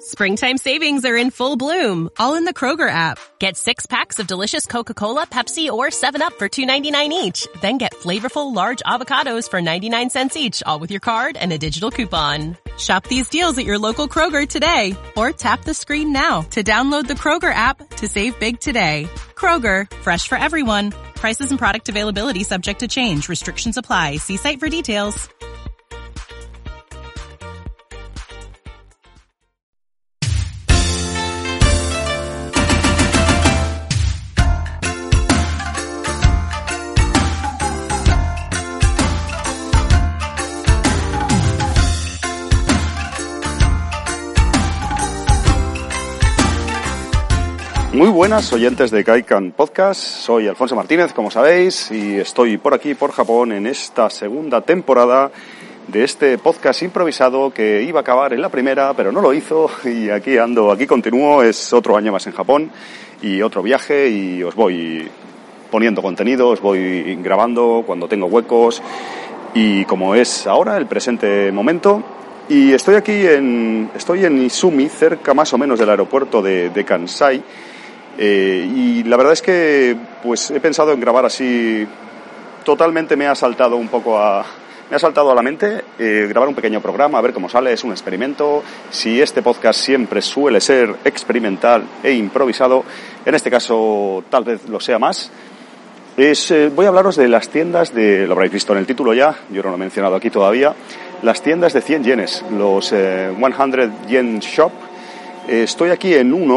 Springtime savings are in full bloom, all in the Kroger app. Get 6 packs of delicious Coca-Cola, Pepsi, or 7-Up for $2.99 each. Then get flavorful large avocados for 99 cents each, all with your card and a digital coupon. Shop these deals at your local Kroger today, or tap the screen now to download the Kroger app to save big today. Kroger, fresh for everyone. Prices and product availability subject to change. Restrictions apply. See site for details. Muy buenas oyentes de Gaikan Podcast, soy Alfonso Martínez, como sabéis, y estoy por aquí, por Japón, en esta segunda temporada de este podcast improvisado que iba a acabar en la primera, pero no lo hizo, y aquí ando, aquí continúo, es otro año más en Japón, y otro viaje, y os voy poniendo contenido, os voy grabando cuando tengo huecos, y como es ahora, el presente momento. Y estoy aquí estoy en Izumi, cerca más o menos del aeropuerto de Kansai. Y la verdad es que pues he pensado en grabar así, totalmente me ha saltado a la mente grabar un pequeño programa, a ver cómo sale, es un experimento. Si este podcast siempre suele ser experimental e improvisado, en este caso tal vez lo sea más. Voy a hablaros de las tiendas lo habréis visto en el título ya, yo no lo he mencionado aquí todavía, las tiendas de 100 yenes, los 100 yen shop. Estoy aquí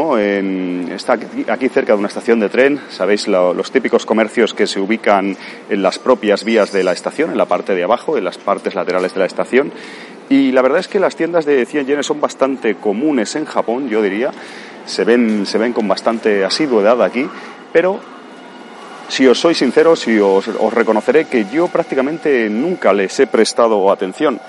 está aquí cerca de una estación de tren, sabéis, los típicos comercios que se ubican en las propias vías de la estación, en la parte de abajo, en las partes laterales de la estación. Y la verdad es que las tiendas de 100 yenes son bastante comunes en Japón, yo diría, se ven con bastante asiduidad aquí, pero si os soy sincero, os reconoceré que yo prácticamente nunca les he prestado atención.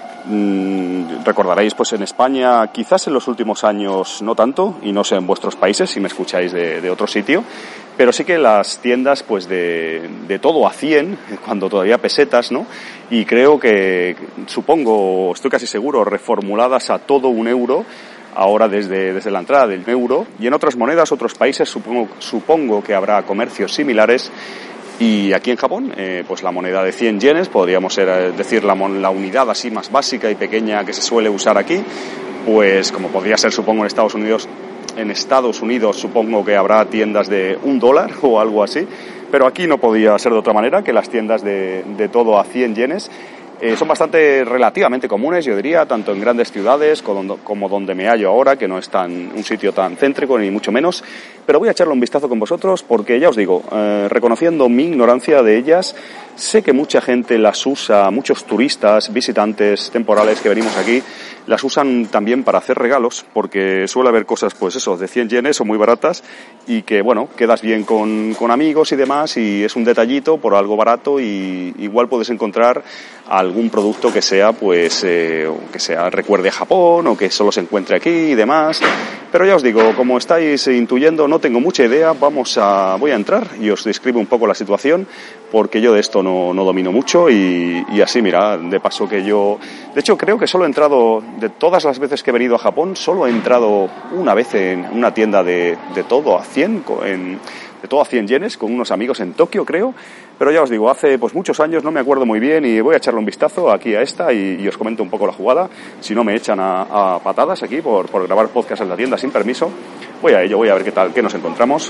Recordaréis, pues en España, quizás en los últimos años no tanto, y no sé en vuestros países si me escucháis de otro sitio, pero sí que las tiendas pues de todo a 100, cuando todavía pesetas, ¿no? Y creo que, estoy casi seguro, reformuladas a todo €1, ahora desde la entrada del euro, y en otras monedas, otros países, supongo que habrá comercios similares. Y aquí en Japón, pues la moneda de 100 yenes, podríamos decir la unidad así más básica y pequeña que se suele usar aquí, pues como podría ser, supongo, en Estados Unidos. En Estados Unidos supongo que habrá tiendas de $1 o algo así, pero aquí no podía ser de otra manera, que las tiendas de todo a 100 yenes son relativamente comunes, yo diría, tanto en grandes ciudades como donde me hallo ahora, que no es un sitio tan céntrico, ni mucho menos. Pero voy a echarle un vistazo con vosotros porque, ya os digo, reconociendo mi ignorancia de ellas, sé que mucha gente las usa, muchos turistas, visitantes temporales que venimos aquí, las usan también para hacer regalos, porque suele haber cosas, pues eso, de 100 yenes o muy baratas, y que, bueno, quedas bien con amigos y demás, y es un detallito por algo barato, y igual puedes encontrar algún producto que sea, pues, recuerde a Japón, o que solo se encuentre aquí y demás. Pero ya os digo, como estáis intuyendo, no tengo mucha idea, voy a entrar y os describo un poco la situación, porque yo de esto no domino mucho, y así, mira, de paso que yo... De hecho, creo que solo he entrado, de todas las veces que he venido a Japón, solo he entrado una vez en una tienda de todo a 100, de todo a 100 yenes, con unos amigos en Tokio, creo. Pero ya os digo, hace pues muchos años, no me acuerdo muy bien, y voy a echarle un vistazo aquí a esta y os comento un poco la jugada. Si no me echan a patadas aquí por grabar podcast en la tienda sin permiso, voy a ello, voy a ver qué nos encontramos.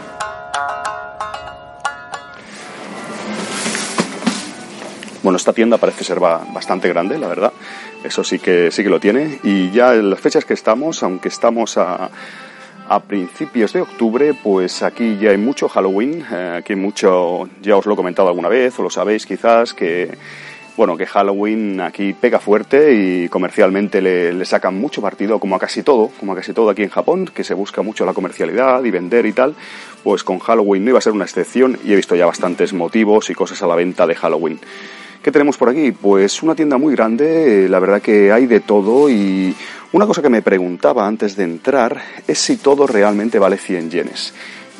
Bueno, esta tienda parece ser bastante grande, la verdad. Eso sí que lo tiene. Y ya en las fechas que estamos, aunque estamos a principios de octubre, pues aquí ya hay mucho Halloween. Aquí hay mucho, ya os lo he comentado alguna vez, o lo sabéis quizás, que Halloween aquí pega fuerte y comercialmente le sacan mucho partido, como a casi todo aquí en Japón, que se busca mucho la comercialidad y vender y tal. Pues con Halloween no iba a ser una excepción, y he visto ya bastantes motivos y cosas a la venta de Halloween. ¿Qué tenemos por aquí? Pues una tienda muy grande, la verdad que hay de todo, y una cosa que me preguntaba antes de entrar es si todo realmente vale 100 yenes.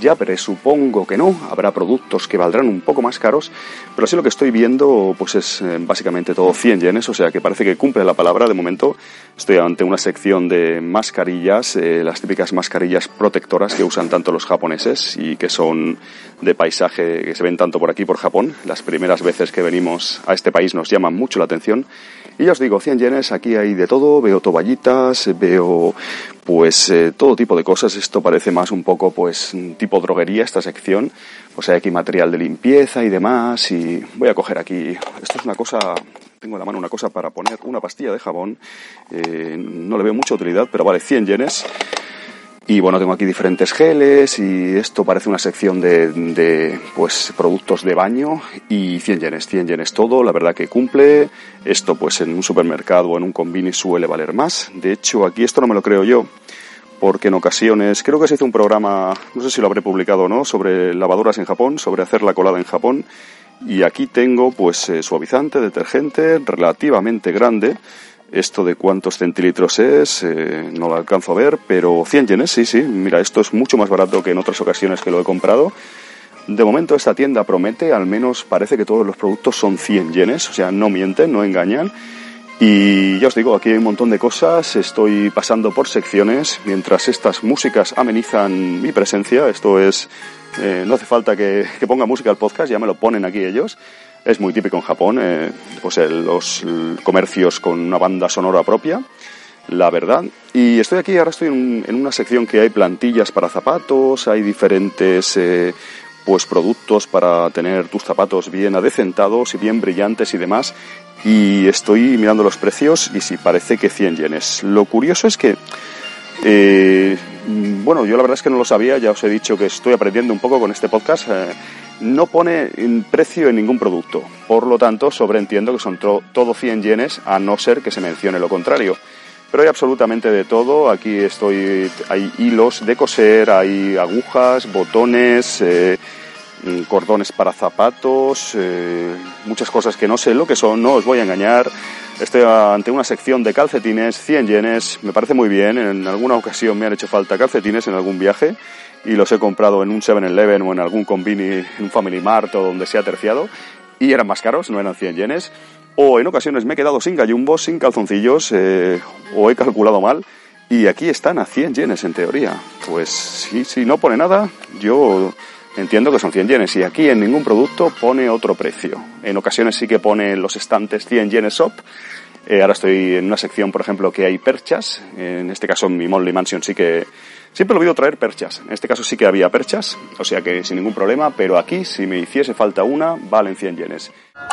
ya presupongo que no, habrá productos que valdrán un poco más caros, pero así lo que estoy viendo pues es básicamente todo 100 yenes, o sea que parece que cumple la palabra. De momento estoy ante una sección de mascarillas, las típicas mascarillas protectoras que usan tanto los japoneses y que son de paisaje, que se ven tanto por aquí, por Japón. Las primeras veces que venimos a este país nos llaman mucho la atención. Y ya os digo, 100 yenes, aquí hay de todo, veo toallitas, veo pues todo tipo de cosas. Esto parece más un poco pues tipo droguería, esta sección. Pues hay aquí material de limpieza y demás, y voy a coger aquí, esto es una cosa, tengo en la mano una cosa para poner una pastilla de jabón, no le veo mucha utilidad, pero vale 100 yenes. Y bueno, tengo aquí diferentes geles y esto parece una sección de pues productos de baño y 100 yenes todo, la verdad que cumple. Esto pues en un supermercado o en un convini suele valer más. De hecho, aquí esto no me lo creo yo, porque en ocasiones, creo que se hizo un programa, no sé si lo habré publicado o no, sobre lavadoras en Japón, sobre hacer la colada en Japón. Y aquí tengo pues suavizante, detergente, relativamente grande. Esto de cuántos centilitros es, no lo alcanzo a ver, pero 100 yenes, sí, mira, esto es mucho más barato que en otras ocasiones que lo he comprado. De momento esta tienda promete, al menos parece que todos los productos son 100 yenes, o sea, no mienten, no engañan. Y ya os digo, aquí hay un montón de cosas, estoy pasando por secciones, mientras estas músicas amenizan mi presencia. Esto es, no hace falta que ponga música al podcast, ya me lo ponen aquí ellos. Es muy típico en Japón, pues los comercios con una banda sonora propia, la verdad. Y ahora estoy en una sección que hay plantillas para zapatos, hay diferentes pues productos para tener tus zapatos bien adecentados y bien brillantes y demás. Y estoy mirando los precios y sí, parece que 100 yenes. Lo curioso es que, bueno, yo la verdad es que no lo sabía, ya os he dicho que estoy aprendiendo un poco con este podcast. No pone precio en ningún producto, por lo tanto sobreentiendo que son todo 100 yenes, a no ser que se mencione lo contrario. Pero hay absolutamente de todo, aquí hay hilos de coser, hay agujas, botones, cordones para zapatos, muchas cosas que no sé lo que son, no os voy a engañar. Estoy ante una sección de calcetines, 100 yenes, me parece muy bien. En alguna ocasión me han hecho falta calcetines en algún viaje y los he comprado en un 7-Eleven o en algún convini, en un Family Mart o donde sea terciado, y eran más caros, no eran 100 yenes. O en ocasiones me he quedado sin gallumbos, sin calzoncillos, o he calculado mal, y aquí están a 100 yenes en teoría. Pues si no pone nada, yo entiendo que son 100 yenes, y aquí en ningún producto pone otro precio. En ocasiones sí que pone en los estantes 100 yenes shop. Ahora estoy en una sección, por ejemplo, que hay perchas. En este caso, en mi Monthly Mansion sí que siempre lo he oído traer perchas. En este caso sí que había perchas, o sea que sin ningún problema, pero aquí, si me hiciese falta una, valen 100 yenes.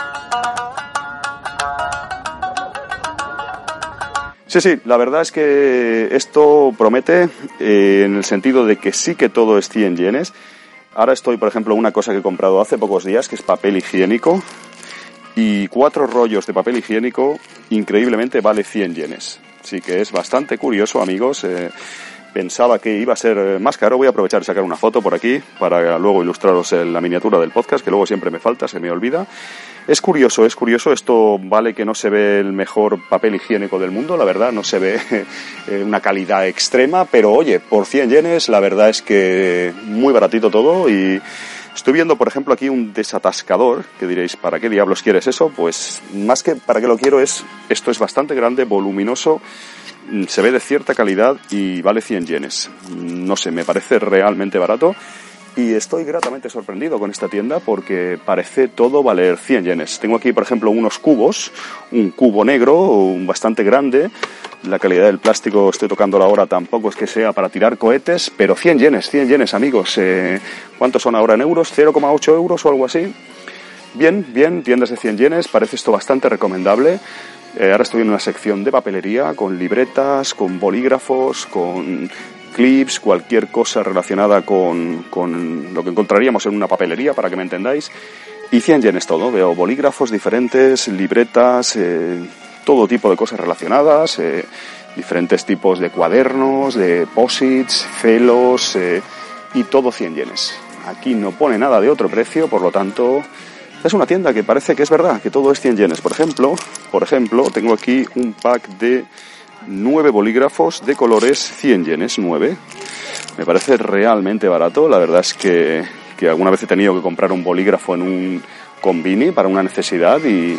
Sí, la verdad es que esto promete, en el sentido de que sí que todo es 100 yenes. Ahora estoy, por ejemplo, una cosa que he comprado hace pocos días, que es papel higiénico, y 4 rollos de papel higiénico, increíblemente vale 100 yenes. Así que es bastante curioso, amigos. Pensaba que iba a ser más caro. Voy a aprovechar y sacar una foto por aquí para luego ilustraros en la miniatura del podcast, que luego siempre me falta, se me olvida. Es curioso. Esto vale que no se ve el mejor papel higiénico del mundo, la verdad, no se ve una calidad extrema, pero oye, por 100 yenes la verdad es que muy baratito todo. Y estoy viendo, por ejemplo, aquí un desatascador, que diréis, ¿para qué diablos quieres eso? Pues más que para qué lo quiero esto es bastante grande, voluminoso, se ve de cierta calidad y vale 100 yenes. No sé, me parece realmente barato y estoy gratamente sorprendido con esta tienda porque parece todo valer 100 yenes. Tengo aquí, por ejemplo, unos cubos, un cubo negro, bastante grande. La calidad del plástico, estoy tocándolo ahora, tampoco es que sea para tirar cohetes, pero 100 yenes, amigos. ¿Cuántos son ahora en euros? 0,8 euros o algo así. Bien, tiendas de 100 yenes, parece esto bastante recomendable. Ahora estoy en una sección de papelería con libretas, con bolígrafos, con clips, cualquier cosa relacionada con lo que encontraríamos en una papelería, para que me entendáis. Y 100 yenes todo, veo bolígrafos diferentes, libretas, todo tipo de cosas relacionadas, diferentes tipos de cuadernos, de posits, celos, y todo 100 yenes. Aquí no pone nada de otro precio, por lo tanto es una tienda que parece que es verdad, que todo es 100 yenes. Por ejemplo, tengo aquí un pack de 9 bolígrafos de colores, 100 yenes, 9. Me parece realmente barato. La verdad es que alguna vez he tenido que comprar un bolígrafo en un Konbini para una necesidad y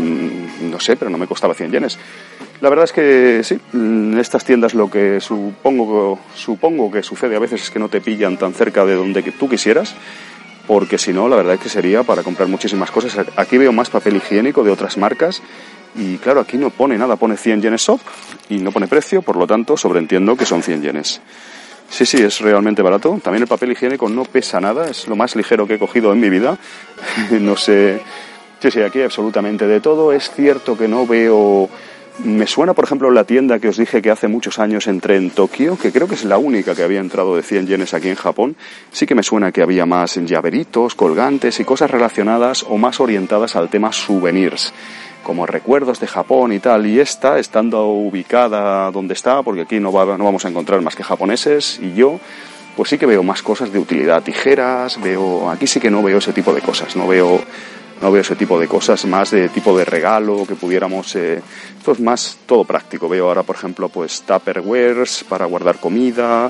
no sé, pero no me costaba 100 yenes. La verdad es que sí, en estas tiendas lo que supongo que sucede a veces es que no te pillan tan cerca de donde tú quisieras, porque si no, la verdad es que sería para comprar muchísimas cosas. Aquí veo más papel higiénico de otras marcas y claro, aquí no pone nada, pone 100 yenes shop y no pone precio, por lo tanto sobreentiendo que son 100 yenes. Sí, es realmente barato. También el papel higiénico no pesa nada, es lo más ligero que he cogido en mi vida. No sé. Sí, aquí hay absolutamente de todo. Es cierto que no veo. Me suena, por ejemplo, la tienda que os dije que hace muchos años entré en Tokio, que creo que es la única que había entrado de 100 yenes aquí en Japón. Sí que me suena que había más llaveritos, colgantes y cosas relacionadas o más orientadas al tema souvenirs, como recuerdos de Japón y tal, y esta, estando ubicada donde está, porque aquí no vamos a encontrar más que japoneses y yo, pues sí que veo más cosas de utilidad, tijeras, aquí sí que no veo ese tipo de cosas, no veo ese tipo de cosas, más de tipo de regalo que pudiéramos, esto es más todo práctico. Veo ahora, por ejemplo, pues tupperwares para guardar comida,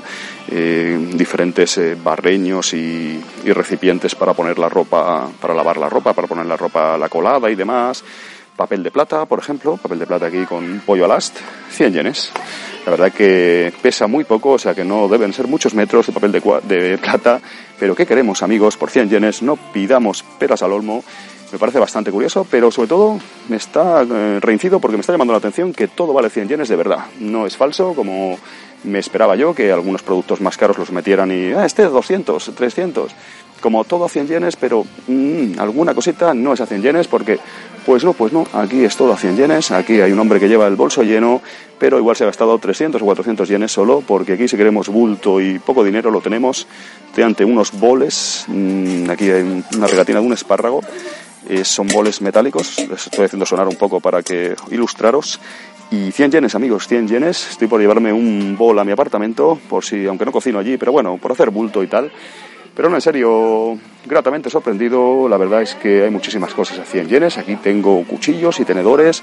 diferentes barreños y recipientes para poner la ropa, para lavar la ropa, para poner la ropa a la colada y demás. Papel de plata, por ejemplo, papel de plata aquí con pollo al ast, 100 yenes. La verdad que pesa muy poco, o sea que no deben ser muchos metros de papel de plata, pero ¿qué queremos, amigos? Por 100 yenes no pidamos peras al olmo. Me parece bastante curioso, pero sobre todo me está reincido porque me está llamando la atención que todo vale 100 yenes de verdad. No es falso, como me esperaba yo, que algunos productos más caros los metieran y este es 200, 300. Como todo a 100 yenes, pero alguna cosita no es a 100 yenes porque, pues no, aquí es todo a 100 yenes, aquí hay un hombre que lleva el bolso lleno, pero igual se ha gastado 300 o 400 yenes solo, porque aquí si queremos bulto y poco dinero lo tenemos ante unos boles, aquí hay una regatina de un espárrago, son boles metálicos, les estoy haciendo sonar un poco para que ilustraros. Y 100 yenes, amigos, 100 yenes, estoy por llevarme un bol a mi apartamento, por si, aunque no cocino allí, pero bueno, por hacer bulto y tal. Pero no, en serio, gratamente sorprendido. La verdad es que hay muchísimas cosas a 100 yenes. Aquí tengo cuchillos y tenedores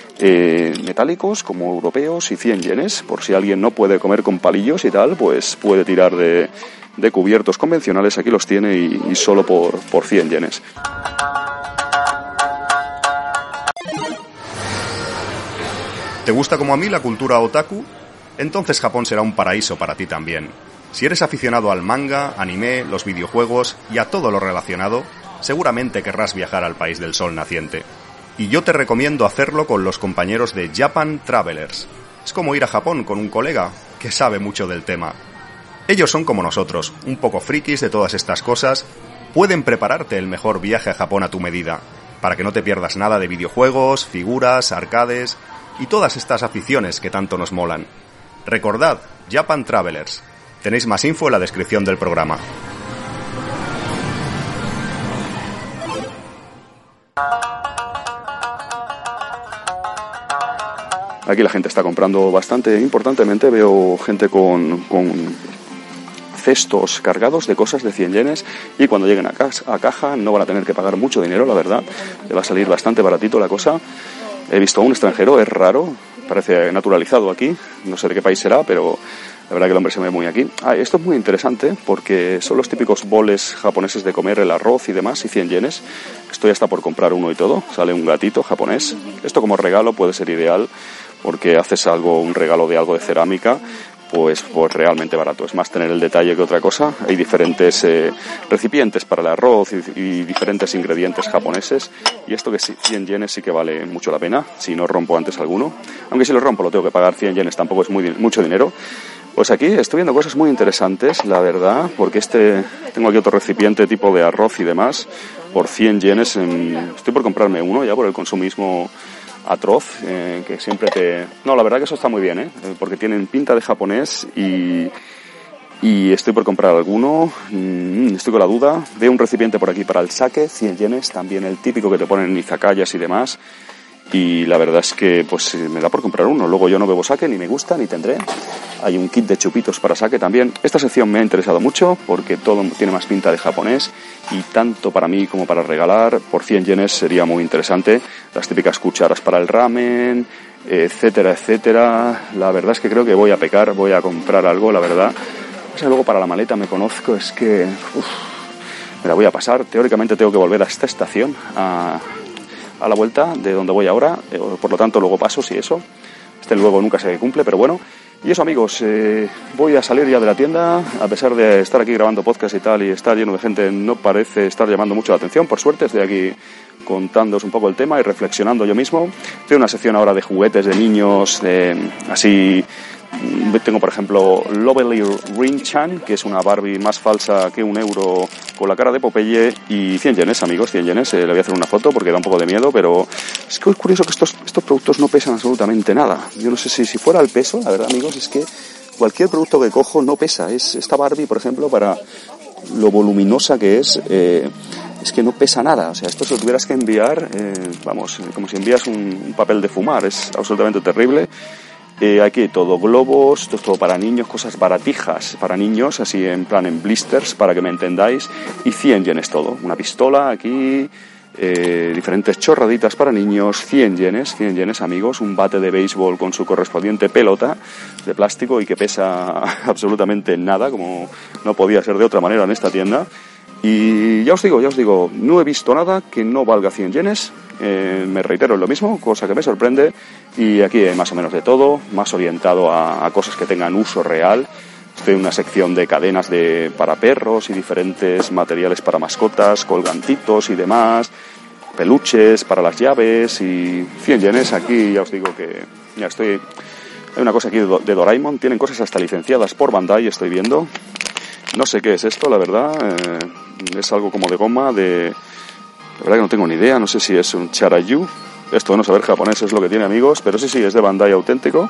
metálicos como europeos y 100 yenes. Por si alguien no puede comer con palillos y tal, pues puede tirar de cubiertos convencionales. Aquí los tiene y solo por 100 yenes. ¿Te gusta como a mí la cultura otaku? Entonces Japón será un paraíso para ti también. Si eres aficionado al manga, anime, los videojuegos y a todo lo relacionado, seguramente querrás viajar al país del sol naciente. Y yo te recomiendo hacerlo con los compañeros de Japan Travelers. Es como ir a Japón con un colega que sabe mucho del tema. Ellos son como nosotros, un poco frikis de todas estas cosas. Pueden prepararte el mejor viaje a Japón a tu medida, para que no te pierdas nada de videojuegos, figuras, arcades y todas estas aficiones que tanto nos molan. Recordad, Japan Travelers. Tenéis más info en la descripción del programa. Aquí la gente está comprando bastante importantemente. Veo gente con cestos cargados de cosas de 100 yenes y cuando lleguen a caja no van a tener que pagar mucho dinero, la verdad. Le va a salir bastante baratito la cosa. He visto a un extranjero, es raro, parece naturalizado aquí. No sé de qué país será, pero la verdad que el hombre se ve muy aquí. Esto es muy interesante porque son los típicos boles japoneses de comer el arroz y demás, y 100 yenes. Estoy hasta por comprar uno y todo. Sale un gatito japonés. Esto como regalo puede ser ideal porque haces un regalo de algo de cerámica, pues realmente barato. Es más tener el detalle que otra cosa. Hay diferentes recipientes para el arroz y diferentes ingredientes japoneses. Y esto que sí, 100 yenes sí que vale mucho la pena, si no rompo antes alguno. Aunque si lo rompo lo tengo que pagar, 100 yenes tampoco es mucho dinero. Pues aquí estoy viendo cosas muy interesantes, la verdad, porque tengo aquí otro recipiente tipo de arroz y demás, por 100 yenes, estoy por comprarme uno ya por el consumismo atroz, que siempre No, la verdad que eso está muy bien, porque tienen pinta de japonés y estoy por comprar alguno, estoy con la duda. Veo un recipiente por aquí para el sake, 100 yenes, también el típico que te ponen en izakayas y demás. Y la verdad es que pues me da por comprar uno. Luego yo no bebo sake, ni me gusta, ni tendré. Hay un kit de chupitos para sake también. Esta sección me ha interesado mucho porque todo tiene más pinta de japonés y tanto para mí como para regalar, por 100 yenes sería muy interesante. Las típicas cucharas para el ramen, etcétera, etcétera. La verdad es que creo que voy a pecar, voy a comprar algo, la verdad. O sea, luego para la maleta me conozco, es que me la voy a pasar. Teóricamente tengo que volver a esta estación, a la vuelta de donde voy ahora, por lo tanto luego paso, si eso. Luego nunca se cumple, pero bueno. Y eso, amigos, voy a salir ya de la tienda. A pesar de estar aquí grabando podcast y tal y estar lleno de gente, no parece estar llamando mucho la atención. Por suerte estoy aquí contándoos un poco el tema y reflexionando yo mismo. Tengo una sección ahora de juguetes de niños, así. Tengo, por ejemplo, Lovely Rin-chan, que es una Barbie más falsa que €1 con la cara de Popeye, y 100 yenes, amigos, 100 yenes. Le voy a hacer una foto porque da un poco de miedo, pero es que es curioso que estos productos no pesan absolutamente nada. Yo no sé si fuera el peso, la verdad, amigos, es que cualquier producto que cojo no pesa. Esta Barbie, por ejemplo, para lo voluminosa que es que no pesa nada. O sea, esto si lo tuvieras que enviar, vamos, como si envías un papel de fumar, es absolutamente terrible. Aquí hay todo, globos, esto es todo para niños, cosas baratijas para niños, así en plan en blisters, para que me entendáis, y 100 yenes todo. Una pistola aquí, diferentes chorraditas para niños, 100 yenes, amigos, un bate de béisbol con su correspondiente pelota de plástico y que pesa absolutamente nada, como no podía ser de otra manera en esta tienda. Y ya os digo, no he visto nada que no valga 100 yenes. Me reitero en lo mismo, cosa que me sorprende, y aquí hay más o menos de todo, más orientado a cosas que tengan uso real. Estoy en una sección de cadenas para perros y diferentes materiales para mascotas, colgantitos y demás, peluches para las llaves y 100 yenes. Aquí ya os digo que ya estoy. Hay una cosa aquí de Doraemon, tienen cosas hasta licenciadas por Bandai, estoy viendo. No sé qué es esto, la verdad, es algo como de goma, la verdad que no tengo ni idea, no sé si es un Charayu. Esto de no saber japonés es lo que tiene, amigos, pero sí, es de Bandai auténtico.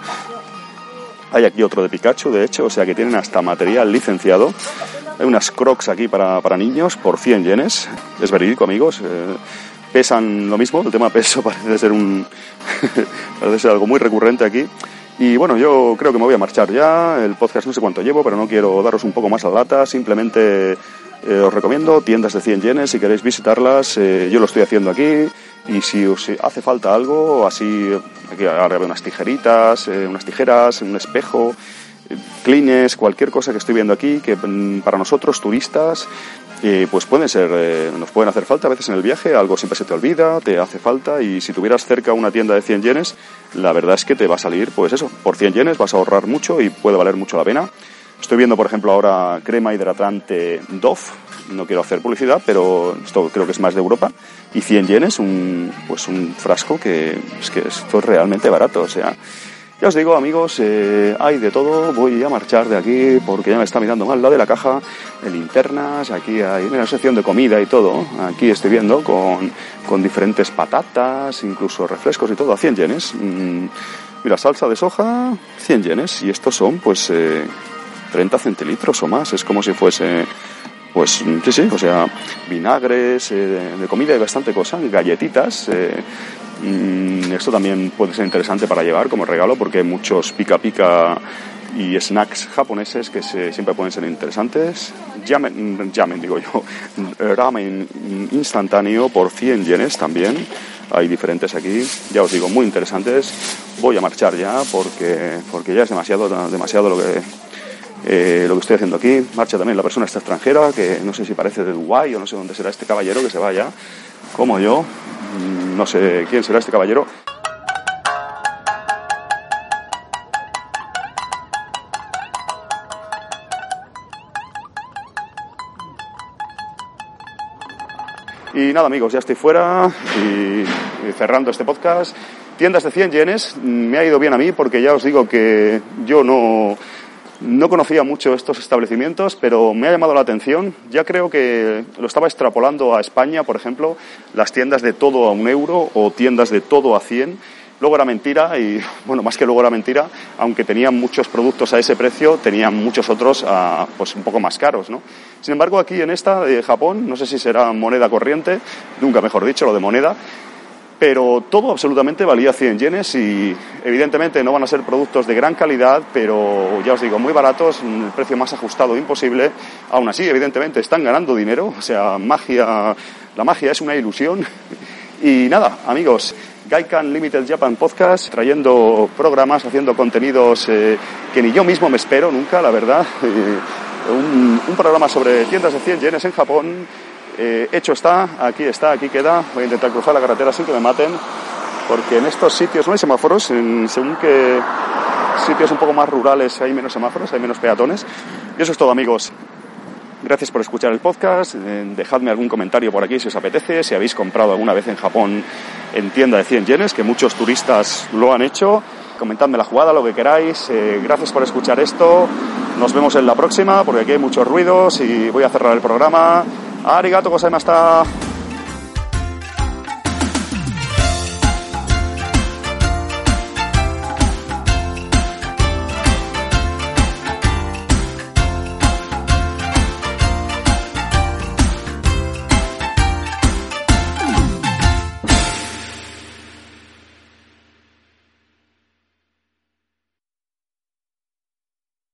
Hay aquí otro de Pikachu, de hecho, o sea que tienen hasta material licenciado. Hay unas Crocs aquí para niños por 100 yenes. Es verídico, amigos. Pesan lo mismo, el tema peso parece ser parece ser algo muy recurrente aquí. Y bueno, yo creo que me voy a marchar ya. El podcast no sé cuánto llevo, pero no quiero daros un poco más la lata. Simplemente os recomiendo tiendas de 100 yenes si queréis visitarlas. Yo lo estoy haciendo aquí. Y si os hace falta algo, así, aquí ahora veo unas tijeritas, unas tijeras, un espejo, clines, cualquier cosa que estoy viendo aquí, que para nosotros, turistas, pues nos pueden hacer falta a veces en el viaje. Algo siempre se te olvida, te hace falta, y si tuvieras cerca una tienda de 100 yenes, la verdad es que te va a salir, pues eso, por 100 yenes vas a ahorrar mucho y puede valer mucho la pena. Estoy viendo, por ejemplo, ahora crema hidratante Dove, no quiero hacer publicidad, pero esto creo que es más de Europa, y 100 yenes, un frasco que esto es realmente barato, o sea. Ya os digo, amigos, hay de todo. Voy a marchar de aquí porque ya me está mirando mal la de la caja, de linternas. Aquí hay una sección de comida y todo. Aquí estoy viendo con diferentes patatas, incluso refrescos y todo, a 100 yenes. Mira, salsa de soja, 100 yenes. Y estos son, pues, 30 centilitros o más. Es como si fuese, pues, sí, o sea, vinagres, de comida y bastante cosa, galletitas. Esto también puede ser interesante para llevar como regalo, porque hay muchos pica y snacks japoneses que siempre pueden ser interesantes. Ramen instantáneo por 100 yenes también. Hay diferentes aquí, ya os digo, muy interesantes. Voy a marchar ya porque ya es demasiado lo que estoy haciendo aquí. Marcha también la persona esta extranjera, que no sé si parece de Dubái o no sé dónde será este caballero que se vaya, como yo. No sé quién será este caballero. Y nada, amigos, ya estoy fuera y cerrando este podcast. Tiendas de 100 yenes, me ha ido bien a mí porque ya os digo que yo no conocía mucho estos establecimientos, pero me ha llamado la atención. Ya creo que lo estaba extrapolando a España, por ejemplo, las tiendas de todo a €1 o tiendas de todo a 100. Luego era mentira y, bueno, más que luego era mentira, aunque tenían muchos productos a ese precio, tenían muchos otros pues un poco más caros, ¿no? Sin embargo, aquí en esta de Japón, no sé si será moneda corriente, nunca mejor dicho, lo de moneda, pero todo absolutamente valía 100 yenes y evidentemente no van a ser productos de gran calidad, pero ya os digo, muy baratos, el precio más ajustado imposible. Aún así, evidentemente, están ganando dinero, o sea, la magia es una ilusión. Y nada, amigos, Gaikan Limited Japan Podcast, trayendo programas, haciendo contenidos que ni yo mismo me espero nunca, la verdad. un programa sobre tiendas de 100 yenes en Japón. Hecho está, aquí queda. Voy a intentar cruzar la carretera sin que me maten, porque en estos sitios no hay semáforos, según que sitios un poco más rurales hay menos semáforos, hay menos peatones. Y eso es todo, amigos. Gracias por escuchar el podcast. Dejadme algún comentario por aquí si os apetece, si habéis comprado alguna vez en Japón en tienda de 100 yenes, que muchos turistas lo han hecho. Comentadme la jugada, lo que queráis. Gracias por escuchar esto. Nos vemos en la próxima, porque aquí hay muchos ruidos y voy a cerrar el programa. Arigato gozaimashita.